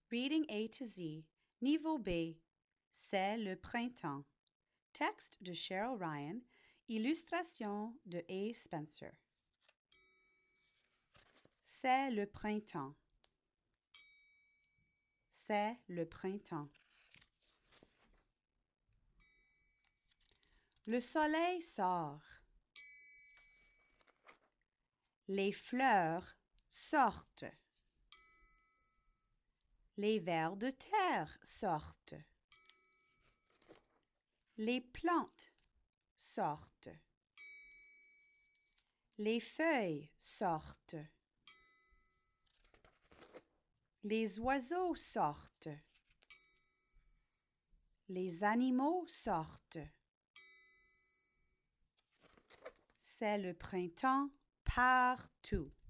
Reading A to Z, Niveau B, C'est le printemps. Texte de Cheryl Ryan, illustration de A. Spencer. C'est le printemps. C'est le printemps. Le soleil sort. Les fleurs sortent. Les vers de terre sortent. Les plantes sortent. Les feuilles sortent. Les oiseaux sortent. Les animaux sortent. C'est le printemps partout.